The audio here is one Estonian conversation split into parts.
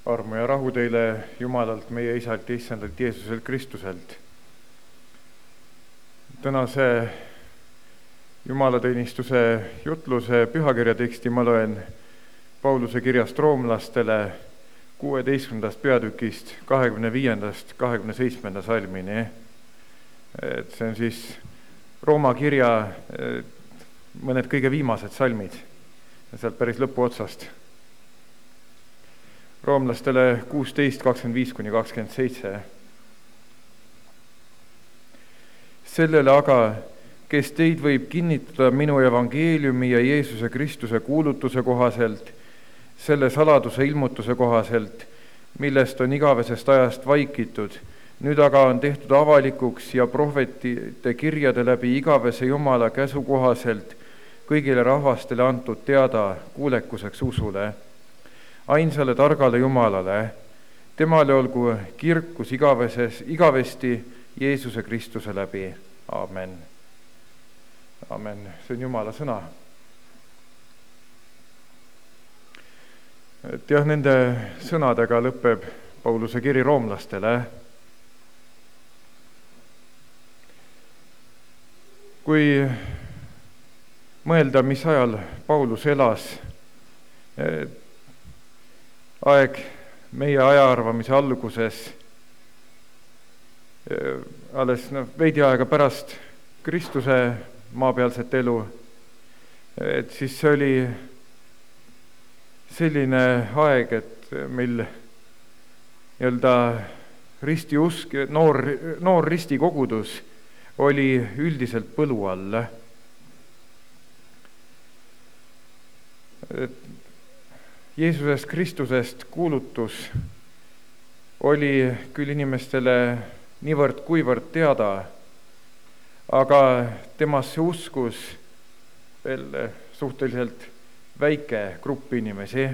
Armu ja rahu teile Jumalalt, meie Isalt ja Issandalt Jeesuselt Kristuselt. Tänase Jumalateenistuse jutluse pühakirja teksti ma loen Pauluse kirjast roomlastele 16. peatükist 25.–27. salmini. See on siis Rooma kirja mõned kõige viimased salmid sealt päris lõpuotsast. Roomlastele 16, 25–27. Sellele aga, kes teid võib kinnitada minu evangeeliumi ja Jeesuse Kristuse kuulutuse kohaselt, selle saladuse ilmutuse kohaselt, millest on igavesest ajast vaikitud, nüüd aga on tehtud avalikuks ja prohvetite kirjade läbi igavese Jumala käsu kohaselt kõigile rahvastele antud teada kuulekuseks usule. Ainsale targale Jumalale, temale olgu kirkus igavesti Jeesuse Kristuse läbi. Aamen. Aamen. See on Jumala sõna. Et nende sõnadega lõpeb Pauluse kiri roomlastele. Kui mõelda, mis ajal Paulus elas, aeg meie ajaarvamise alguses, alles veidi aega pärast Kristuse maapealset elu, et siis see oli selline aeg, et meil ristiusk, noor ristikogudus oli üldiselt põlu all. Jeesusest Kristusest kuulutus oli küll inimestele niivõrd kuivõrd teada, aga temasse uskus veel suhteliselt väike grupp inimesi.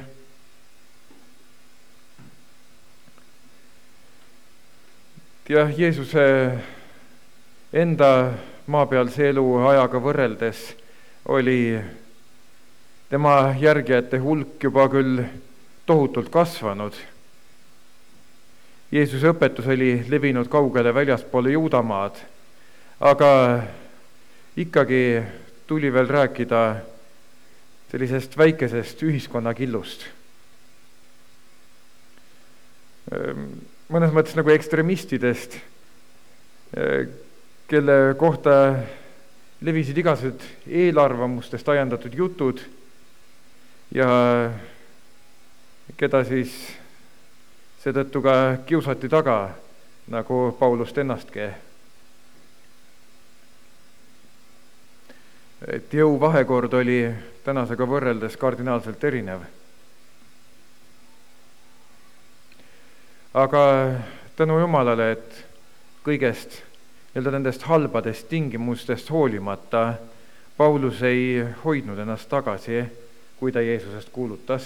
Ja Jeesuse enda maapealse elu ajaga võrreldes oli tema järgijate hulk juba küll tohutult kasvanud. Jeesuse õpetus oli levinud kaugele väljaspoole Juudamaad, aga ikkagi tuli veel rääkida sellisest väikesest ühiskonnakillust. Mõnes mõttes nagu ekstremistidest, kelle kohta levisid igasugused eelarvamustest ajendatud jutud ja keda siis seetõttu ka kiusati taga, nagu Paulust ennastki. Et jõuvahekord oli tänasega võrreldes kardinaalselt erinev. Aga tänu Jumalale, et kõigest nendest halbadest tingimustest hoolimata Paulus ei hoidnud ennast tagasi, kui ta Jeesusest kuulutas.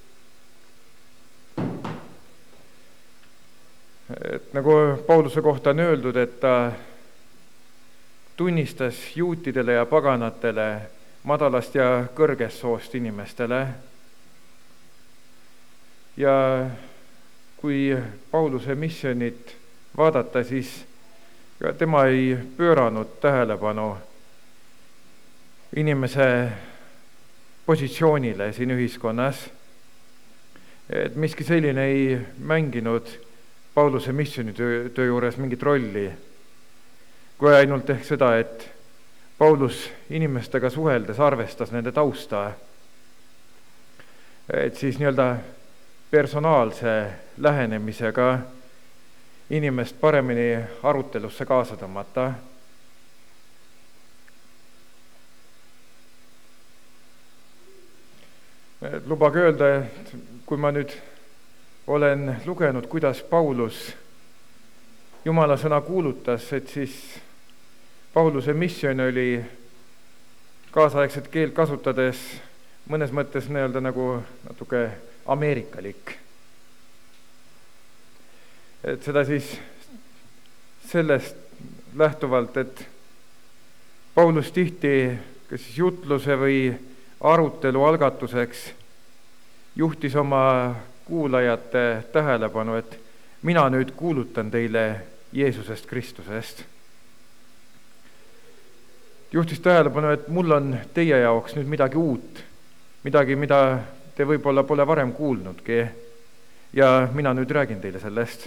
Et nagu Pauluse kohta on öeldud, et ta tunnistas juutidele ja paganatele, madalast ja kõrgest soost inimestele. Ja kui Pauluse missionit vaadata, siis tema ei pööranud tähelepanu inimese positsioonile siin ühiskonnas, et miski selline ei mänginud Pauluse missionitöö juures mingit rolli, kui ainult ehk seda, et Paulus inimestega suheldes arvestas nende tausta, et siis personaalse lähenemisega inimest paremini arutelusse kaasa tõmmata. Lubage öelda, et kui ma nüüd olen lugenud, kuidas Paulus Jumala sõna kuulutas, et siis Pauluse missioon oli kaasaegset keelt kasutades mõnes mõttes nagu natuke ameerikalik. Et seda siis sellest lähtuvalt, et Paulus tihti kas siis jutluse või arutelu algatuseks juhtis oma kuulajate tähelepanu, et mina nüüd kuulutan teile Jeesusest Kristusest. Juhtis tähelepanu, et mul on teie jaoks nüüd midagi uut, midagi, mida te võib-olla pole varem kuulnudki ja mina nüüd räägin teile sellest.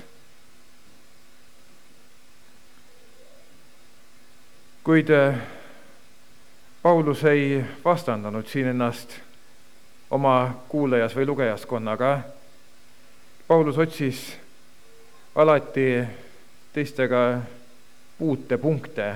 Kuid Paulus ei vastandanud siin ennast oma kuulajas või lugejaskonnaga. Paulus otsis alati teistega puutepunkte.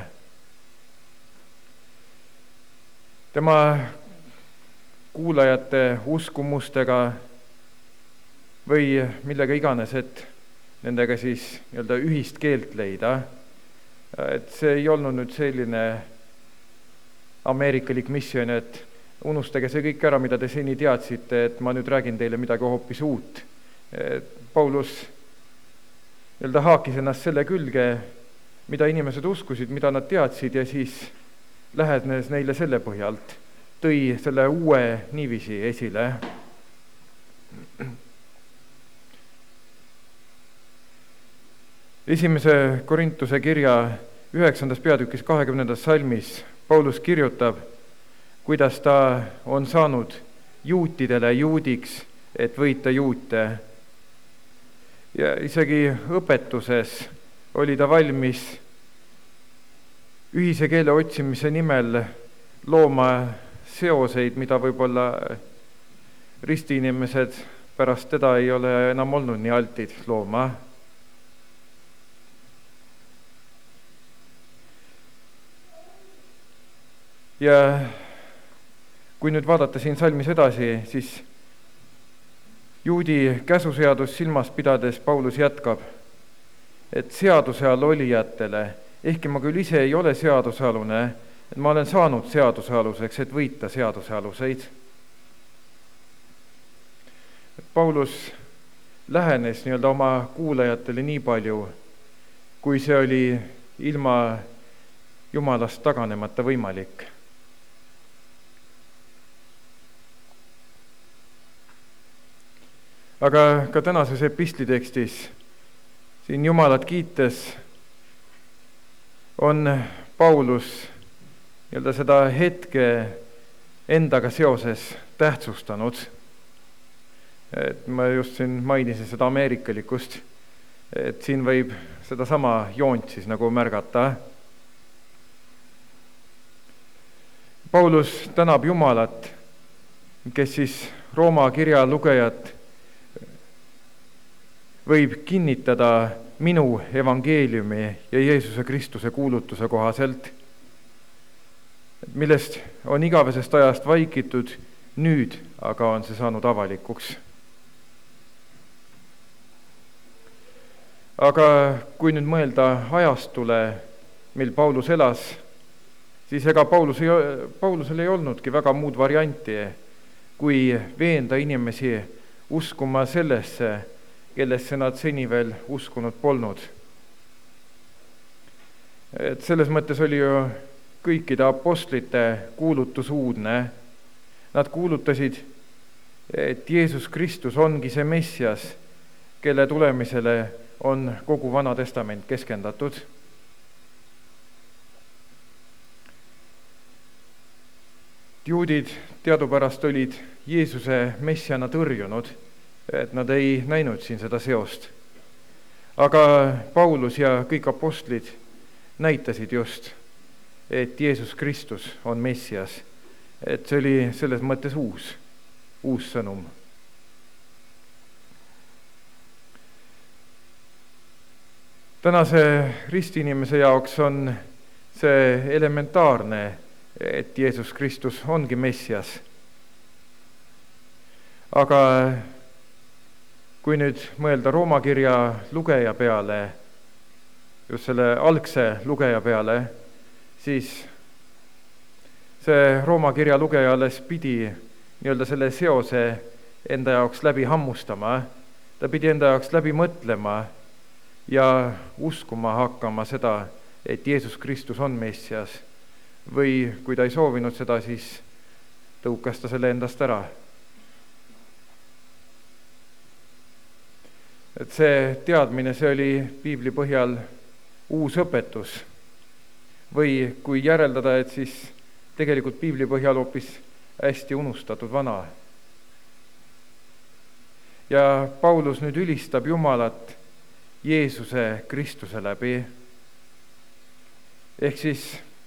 Tema kuulajate uskumustega või millega iganes, et nendega siis ühist keelt leida. Et see ei olnud nüüd selline ameerikalik missioon, et unustage see kõik ära, mida te seni teadsite, et ma nüüd räägin teile midagi hoopis uut. Paulus haakis ennast selle külge, mida inimesed uskusid, mida nad teadsid ja siis lähenes neile selle põhjalt, tõi selle uue niiviisi esile. Esimese Korintuse kirja 9. peatükis 20. salmis Paulus kirjutab, kuidas ta on saanud juutidele juudiks, et võita juute. Ja isegi õpetuses oli ta valmis ühise keele otsimise nimel looma seoseid, mida võib-olla ristiinimesed pärast teda ei ole enam olnud nii altid looma. Ja kui nüüd vaadata siin salmis edasi, siis juudi käsuseadus silmas pidades Paulus jätkab, et seaduse all olijatele, ehkki ma küll ise ei ole seadusealune, et ma olen saanud seadusealuseks, et võita seadusealuseid. Paulus lähenes oma kuulajatele nii palju, kui see oli ilma Jumalast taganemata võimalik. Aga ka tänases epistlitekstis siin Jumalat kiites on Paulus seda hetke endaga seoses tähtsustanud. Et ma just siin mainisin seda ameerikalikust, et siin võib seda sama joont siis nagu märgata. Paulus tänab Jumalat, kes siis Rooma kirja lugejat võib kinnitada minu evangeeliumi ja Jeesuse Kristuse kuulutuse kohaselt, millest on igavesest ajast vaikitud, nüüd aga on see saanud avalikuks. Aga kui nüüd mõelda ajastule, mil Paulus elas, siis ega Paulusel ei olnudki väga muud varianti, kui veenda inimesi uskuma sellesse, kellesse nad seni veel uskunud polnud. Et selles mõttes oli ju kõikide apostlite kuulutus uudne. Nad kuulutasid, et Jeesus Kristus ongi see Messias, kelle tulemisele on kogu Vana Testament keskendatud. Juudid teadupärast olid Jeesuse Messiana tõrjunud, et nad ei näinud siin seda seost. Aga Paulus ja kõik apostlid näitasid just, et Jeesus Kristus on Messias. Et see oli selles mõttes uus sõnum. Tänase ristiinimese jaoks on see elementaarne, et Jeesus Kristus ongi Messias. Aga kui nüüd mõelda Rooma kirja lugeja peale, just selle algse lugeja peale, siis see Rooma kirja lugeja alles pidi selle seose enda jaoks läbi hammustama, ta pidi enda jaoks läbi mõtlema ja uskuma hakkama seda, et Jeesus Kristus on Messias. Või kui ta ei soovinud seda, siis tõukas ta selle endast ära. et see teadmine, see oli piibli põhjal uus õpetus. Või kui järeldada, et siis tegelikult piibli põhjal hoopis hästi unustatud vana. Ja Paulus nüüd ülistab Jumalat Jeesuse Kristuse läbi. Ehk siis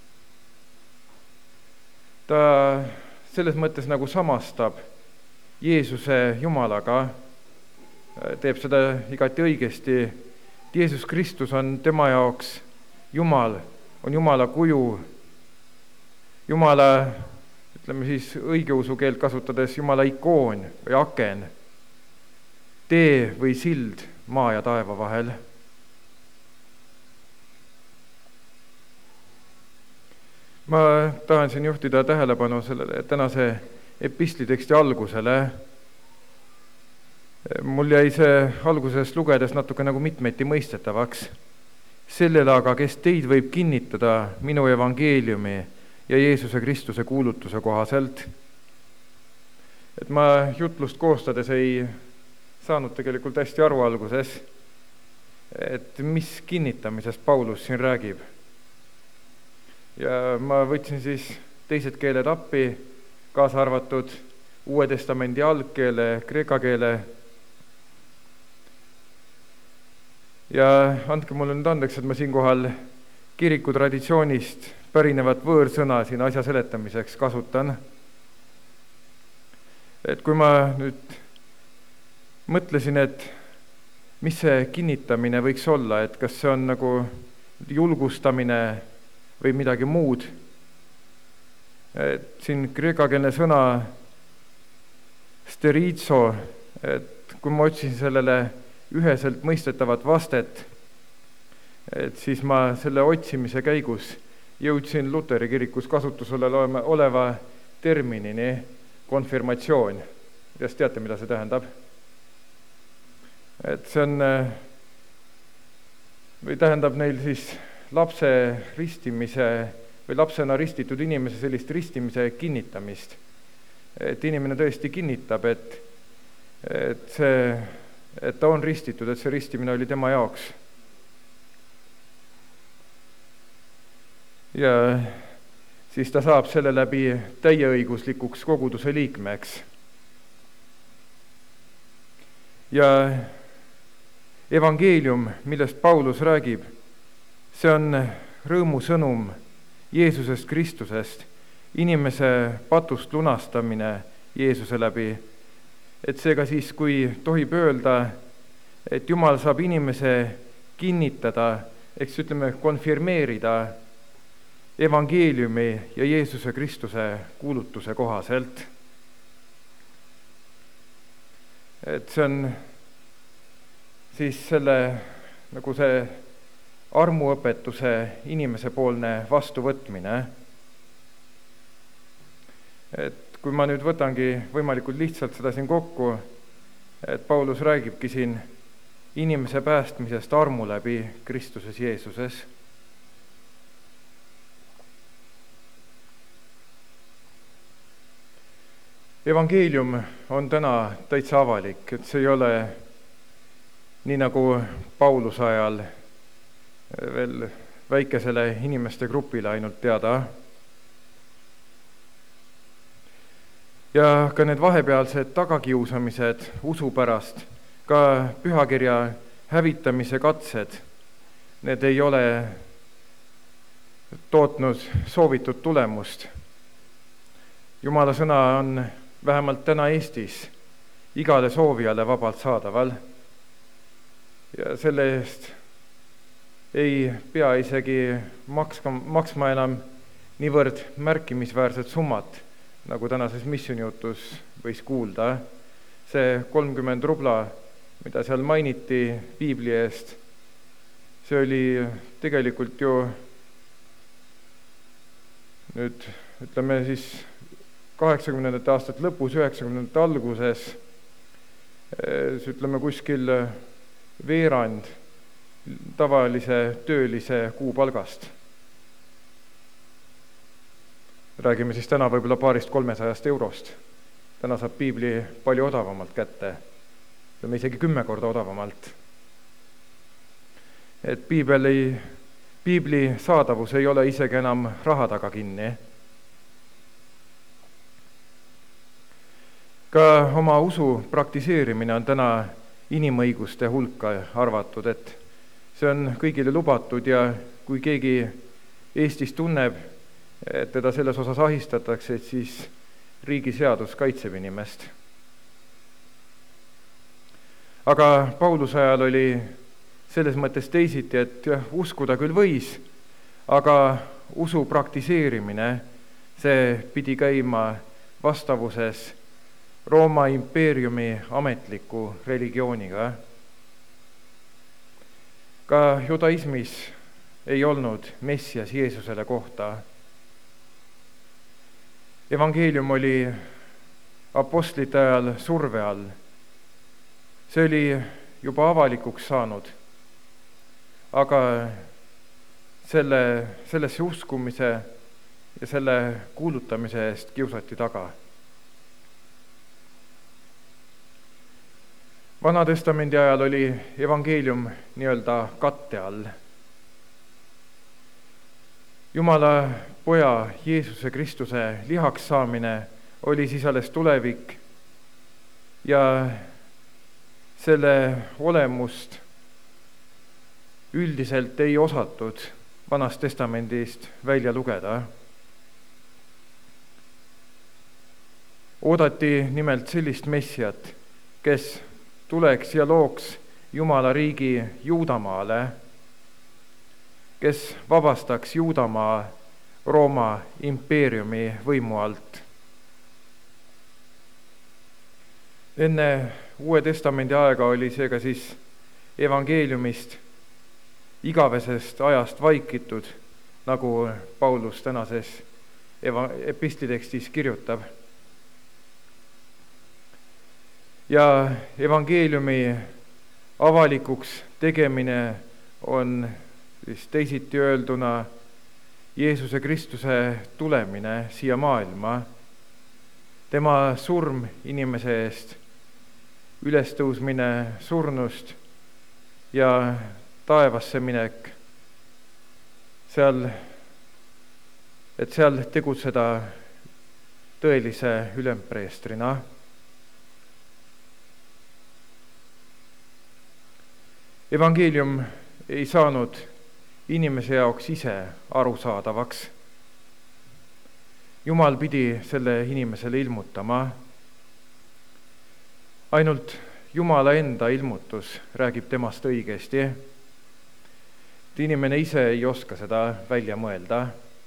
ta selles mõttes nagu samastab Jeesuse Jumalaga, teeb seda igati õigesti. Jeesus Kristus on tema jaoks Jumal, on Jumala kuju, Jumala, ütleme siis õigeusu keelt kasutades, Jumala ikoon või aken, tee või sild maa ja taeva vahel. Ma tahan siin juhtida tähelepanu sellele tänase epistliteksti algusele. Mul jäi see alguses lugedes natuke nagu mitmeti mõistetavaks. Sellele aga, kes teid võib kinnitada minu evangeeliumi ja Jeesuse Kristuse kuulutuse kohaselt. Et ma jutlust koostades ei saanud tegelikult hästi aru alguses, et mis kinnitamisest Paulus siin räägib. Ja ma võtsin siis teised keeled appi, kaasa arvatud Uue Testamendi algkeele, kreeka keele. Ja andke mulle nüüd andeks, et ma siinkohal kiriku traditsioonist pärinevat võõrsõna siin asja seletamiseks kasutan. Et kui ma nüüd mõtlesin, et mis see kinnitamine võiks olla, et kas see on nagu julgustamine või midagi muud. Et siin kreekakeelne sõna sterizo, et kui ma otsin sellele üheselt mõistetavat vastet, et siis ma selle otsimise käigus jõudsin Luteri kirikus kasutusele oleva terminini konfirmatsioon. Kas teate, mida see tähendab? Et see on, või tähendab neil siis lapse ristimise või lapsena ristitud inimese sellist ristimise kinnitamist. Et inimene tõesti kinnitab, et ta on ristitud, et see ristimine oli tema jaoks. Ja siis ta saab selle läbi täieõiguslikuks koguduse liikmeks. Ja evangeelium, millest Paulus räägib, see on rõõmusõnum Jeesusest Kristusest, inimese patust lunastamine Jeesuse läbi. Et seega siis, kui tohib öelda, et Jumal saab inimese kinnitada, eks ütleme konfirmeerida evangeeliumi ja Jeesuse Kristuse kuulutuse kohaselt. Et see on siis selle nagu see armuõpetuse inimesepoolne vastuvõtmine. Et kui ma nüüd võtangi võimalikult lihtsalt seda siin kokku, et Paulus räägibki siin inimese päästmisest armu läbi Kristuses Jeesuses. Evangeelium on täna täitsa avalik, et see ei ole nii nagu Pauluse ajal veel väikesele inimeste grupile ainult teada. Ja ka need vahepealsed tagakiusamised usu pärast, ka pühakirja hävitamise katsed, need ei ole tootnud soovitud tulemust. Jumala sõna on vähemalt täna Eestis igale soovijale vabalt saadaval. Ja selle eest ei pea isegi maksma enam niivõrd märkimisväärset summat, nagu tänases missioonijutus võis kuulda. See 30 rubla, mida seal mainiti piibli eest, see oli tegelikult ju nüüd, ütleme siis 80. aastate lõpus, 90. alguses, ütleme kuskil veerand tavalise töölise kuupalgast. Räägime siis täna võib-olla 200–300 eurost. Täna saab piibli palju odavamalt kätte, ütleme isegi 10 korda odavamalt. et piibli saadavus ei ole isegi enam raha taga kinni. Ka oma usu praktiseerimine on täna inimõiguste hulka arvatud, et see on kõigile lubatud ja kui keegi Eestis tunneb, et teda selles osas ahistatakse, et siis riigiseadus kaitseb inimest. Aga Pauluse ajal oli selles mõttes teisiti, et uskuda küll võis, aga usu praktiseerimine, see pidi käima vastavuses Rooma impeeriumi ametliku religiooniga. Ka judaismis ei olnud Messias Jeesusele kohta. Evangeelium oli apostlite ajal surve all. See oli juba avalikuks saanud, aga sellesse uskumise ja selle kuulutamise eest kiusati taga. Vana-testamendi ajal oli evangeelium nii-öelda katte all. Jumala poja Jeesuse Kristuse lihaks saamine oli siis alles tulevik ja selle olemust üldiselt ei osatud Vanast testamendist välja lugeda. Oodati nimelt sellist Messiat, kes tuleks ja looks Jumala riigi Juudamaale, kes vabastaks Juudamaa Rooma impeeriumi võimu alt. Enne Uue Testamendi aega oli seega siis evangeeliumist igavesest ajast vaikitud, nagu Paulus tänases epistlitekstis kirjutab. Ja evangeeliumi avalikuks tegemine on siis teisiti öelduna Jeesuse Kristuse tulemine siia maailma, tema surm inimese eest, ülestõusmine surnust ja taevasse minek, et seal tegutseda tõelise ülempreestrina. Evangeelium ei saanud inimese jaoks ise arusaadavaks. Jumal pidi selle inimesele ilmutama. Ainult Jumala enda ilmutus räägib temast õigesti. Inimene ise ei oska seda välja mõelda.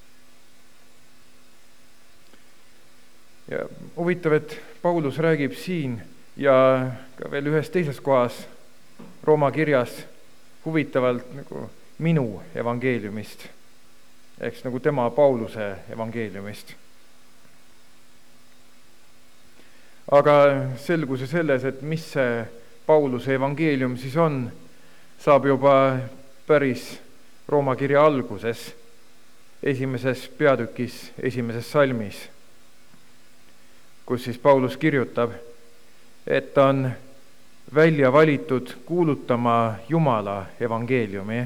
Ja huvitav, et Paulus räägib siin ja ka veel ühes teises kohas Rooma kirjas huvitavalt nagu minu evangeeliumist, ehk nagu tema Pauluse evangeeliumist. Aga selguse selles, et mis see Pauluse evangeelium siis on, saab juba päris Rooma kirja alguses, 1. peatükis, 1. salmis, kus siis Paulus kirjutab, et ta on välja valitud kuulutama Jumala evangeeliumi.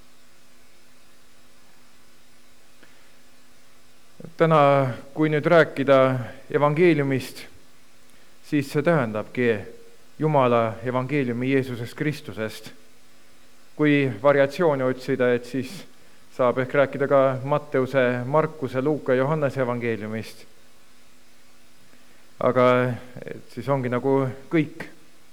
Täna, kui nüüd rääkida evangeeliumist, siis see tähendabki Jumala evangeeliumi Jeesusest Kristusest. Kui variatsiooni otsida, et siis saab ehk rääkida ka Matteuse, Markuse, Luuka, Johannese evangeeliumist. Aga siis ongi nagu kõik.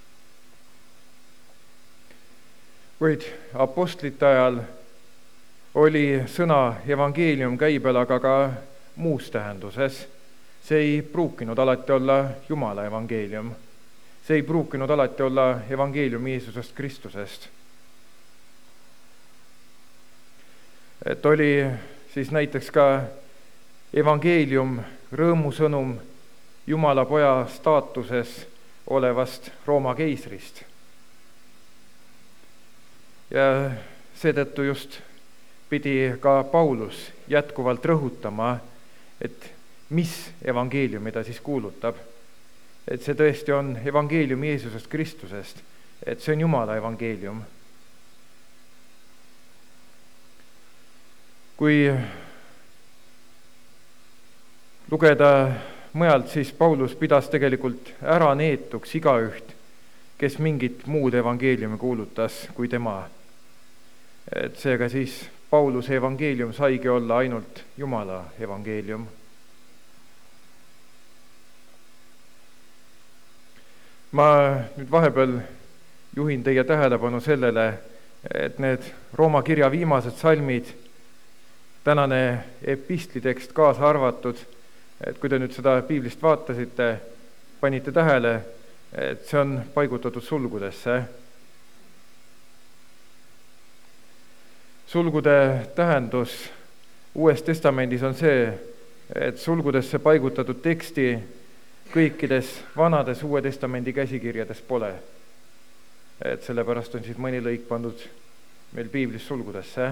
Kuid apostlite ajal oli sõna evangeelium käibel aga ka muus tähenduses. See ei pruukinud alati olla Jumala evangeelium. See ei pruukinud alati olla evangeelium Jeesusest Kristusest. Et oli siis näiteks ka evangeelium, rõõmusõnum Jumala poja staatuses olevast Rooma keisrist. Ja seetõttu just pidi ka Paulus jätkuvalt rõhutama, et mis evangeeliumi ta siis kuulutab. Et see tõesti on evangeelium Jeesusest Kristusest, et see on Jumala evangeelium. Kui lugeda mujalt, siis Paulus pidas tegelikult ära neetuks igaüht, kes mingit muud evangeeliumi kuulutas kui tema. Et seega siis Pauluse evangeelium saigi olla ainult Jumala evangeelium. Ma nüüd vahepeal juhin teie tähelepanu sellele, et need Rooma kirja viimased salmid, tänane epistlitekst kaasa arvatud, et kui te nüüd seda piiblist vaatasite, panite tähele, et see on paigutatud sulgudesse. Sulgude tähendus Uues Testamendis on see, et sulgudesse paigutatud teksti kõikides vanades Uue Testamendi käsikirjades pole. Et sellepärast on siis mõni lõik pandud meil piiblis sulgudesse.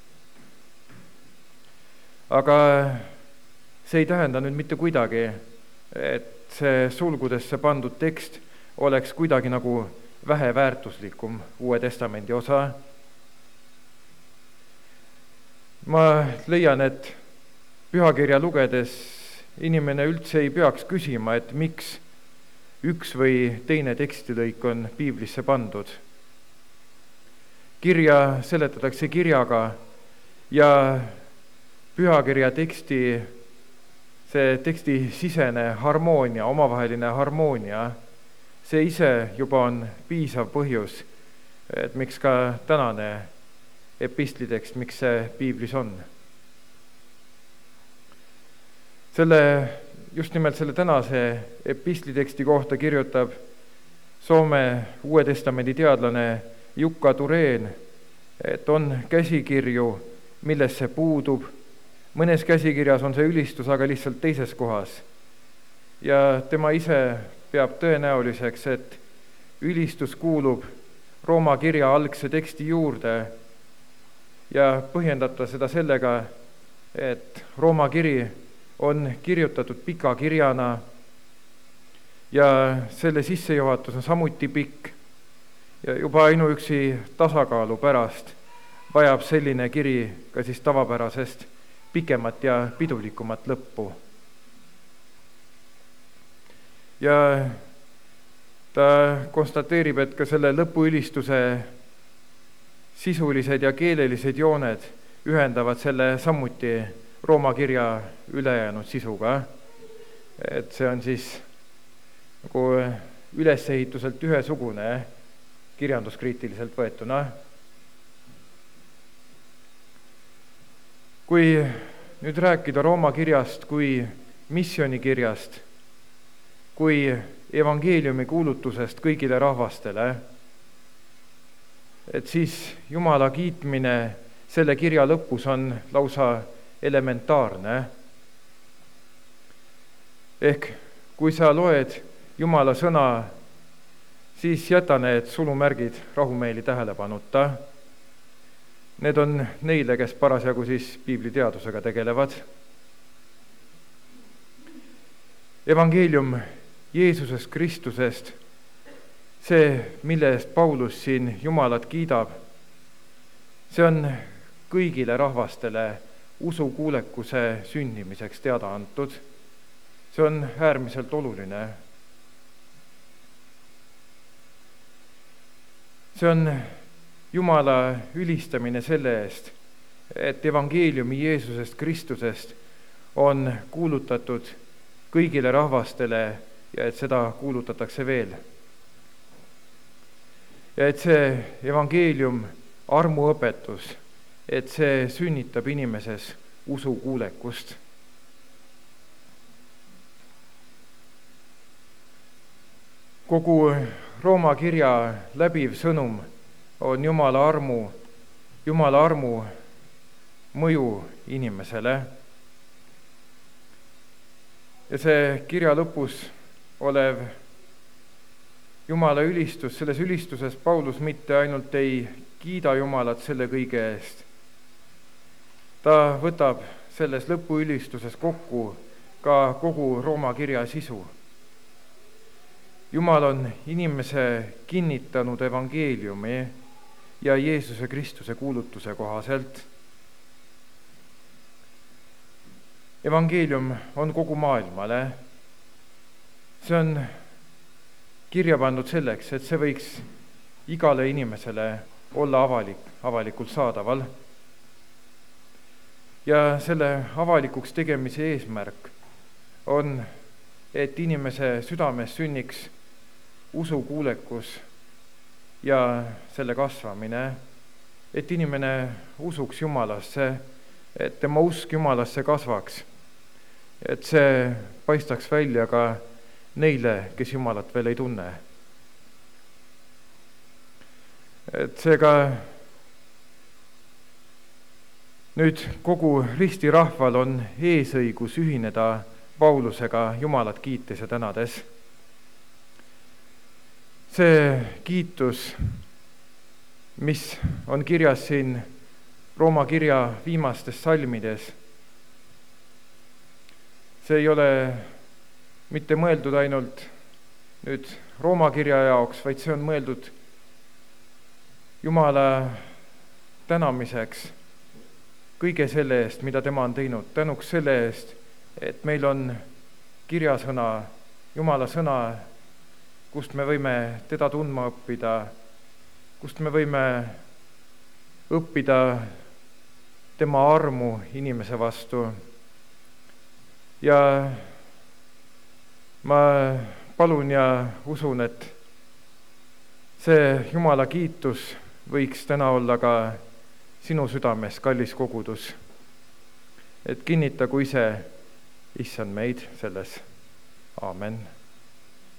Aga see ei tähenda nüüd mitte kuidagi, et see sulgudesse pandud tekst oleks kuidagi nagu väheväärtuslikum Uue Testamendi osa. Ma leian, et pühakirja lugedes inimene üldse ei peaks küsima, et miks üks või teine tekstilõik on piiblisse pandud. Kirja seletatakse kirjaga ja pühakirja teksti, see teksti sisene harmoonia, omavaheline harmoonia, see ise juba on piisav põhjus, et miks ka tänane epistlitekst, miks see piiblis on. Just nimelt selle tänase epistliteksti kohta kirjutab Soome Uue Testamendi teadlane Jukka Tureen, et on käsikirju, milles see puudub. Mõnes käsikirjas on see ülistus, aga lihtsalt teises kohas. Ja tema ise peab tõenäoliseks, et ülistus kuulub Rooma kirja algse teksti juurde ja põhjendata seda sellega, et Rooma kiri on kirjutatud pika kirjana ja selle sissejuhatus on samuti pikk ja juba ainuüksi tasakaalu pärast vajab selline kiri ka siis tavapärasest pikemat ja pidulikumat lõppu. Ja ta konstateerib, et ka selle lõpuülistuse sisulised ja keelelised jooned ühendavad selle samuti Rooma kirja ülejäänud sisuga. Et see on siis nagu ülesehituselt ühesugune kirjanduskriitiliselt võetuna. Kui nüüd rääkida Rooma kirjast kui missioonikirjast, kui evangeeliumi kuulutusest kõigile rahvastele, et siis Jumala kiitmine selle kirja lõpus on lausa elementaarne. Ehk kui sa loed Jumala sõna, siis jäta need sulumärgid rahumeeli tähelepanuta. Need on neile, kes parasjagu siis piibliteadusega tegelevad. Evangeelium Jeesusest Kristusest, see, mille eest Paulus siin Jumalat kiidab, see on kõigile rahvastele usukuulekuse sünnimiseks teada antud. See on äärmiselt oluline. See on Jumala ülistamine selle eest, et evangeeliumi Jeesusest Kristusest on kuulutatud kõigile rahvastele ja et seda kuulutatakse veel. Ja et see evangeelium, armuõpetus, et see sünnitab inimeses usukuulekust. Kogu Rooma kirja läbiv sõnum on Jumala armu mõju inimesele. Ja see kirja lõpus olev Jumala ülistus, selles ülistuses Paulus mitte ainult ei kiida Jumalat selle kõige eest, ta võtab selles lõpuülistuses kokku ka kogu Rooma kirja sisu. Jumal on inimese kinnitanud evangeeliumi ja Jeesuse Kristuse kuulutuse kohaselt. evangeelium on kogu maailmale. See on kirja pandud selleks, et see võiks igale inimesele olla avalikult saadaval. Ja selle avalikuks tegemise eesmärk on, et inimese südames sünniks usukuulekus ja selle kasvamine, et inimene usuks Jumalasse, et tema usk Jumalasse kasvaks, et see paistaks välja ka neile, kes Jumalat veel ei tunne. Et seega nüüd kogu ristirahval on eesõigus ühineda Paulusega Jumalat kiites ja tänades. See kiitus, mis on kirjas siin Rooma kirja viimastes salmides, see ei ole mitte mõeldud ainult nüüd Rooma kirja jaoks, vaid see on mõeldud Jumala tänamiseks kõige selle eest, mida tema on teinud, tänuks selle eest, et meil on kirjasõna, Jumala sõna, kust me võime teda tundma õppida, kust me võime õppida tema armu inimese vastu. Ja ma palun ja usun, et see Jumala kiitus võiks täna olla ka sinu südames, kallis kogudus, et kinnitagu ise Issand meid selles. Aamen.